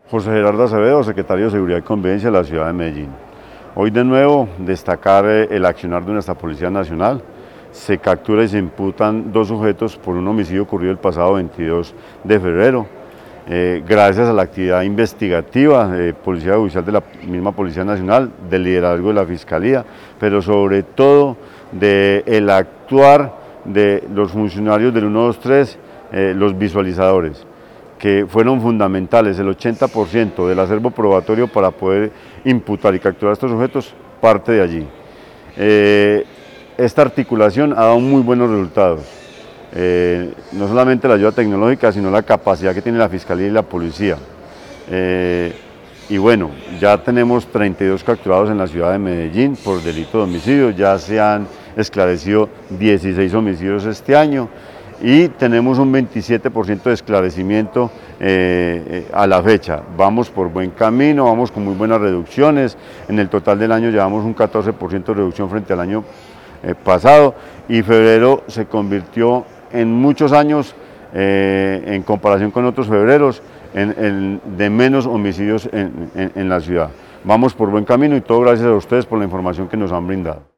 José Gerardo Acevedo, secretario de Seguridad y Convivencia de la ciudad de Medellín. Hoy de nuevo destacar el accionar de nuestra Policía Nacional. Se captura y se imputan dos sujetos por un homicidio ocurrido el pasado 22 de febrero. Gracias a la actividad investigativa de Policía Judicial de la misma Policía Nacional, del liderazgo de la Fiscalía, pero sobre todo del actuar de los funcionarios del 123, los visualizadores, que fueron fundamentales. El 80% del acervo probatorio para poder imputar y capturar a estos sujetos parte de allí. Esta articulación ha dado muy buenos resultados, no solamente la ayuda tecnológica, sino la capacidad que tiene la Fiscalía y la Policía. Y bueno, ya tenemos 32 capturados en la ciudad de Medellín por delito de homicidio, ya se han esclarecido 16 homicidios este año y tenemos un 27% de esclarecimiento a la fecha. Vamos por buen camino, vamos con muy buenas reducciones. En el total del año llevamos un 14% de reducción frente al año pasado, y febrero se convirtió en muchos años, en comparación con otros febreros, de menos homicidios en la ciudad. Vamos por buen camino y todo gracias a ustedes por la información que nos han brindado.